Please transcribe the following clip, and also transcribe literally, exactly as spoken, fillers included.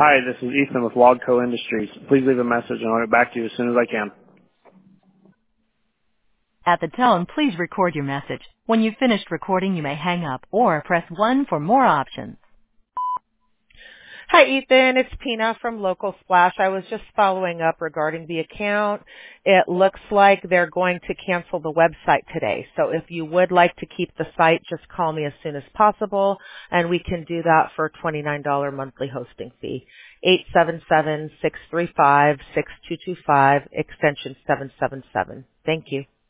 Hi, this is Ethan with Logco Industries. Please leave a message and I'll get back to you as soon as I can. At the tone, please record your message. When you've finished recording, you may hang up or press one for more options. Hi, Ethan. It's Pina from Local Splash. I was just following up regarding the account. It looks like they're going to cancel the website today. So if you would like to keep the site, just call me as soon as possible, and we can do that for a twenty-nine dollars monthly hosting fee. eight seven seven, six three five, six two two five, extension seven seven seven. Thank you.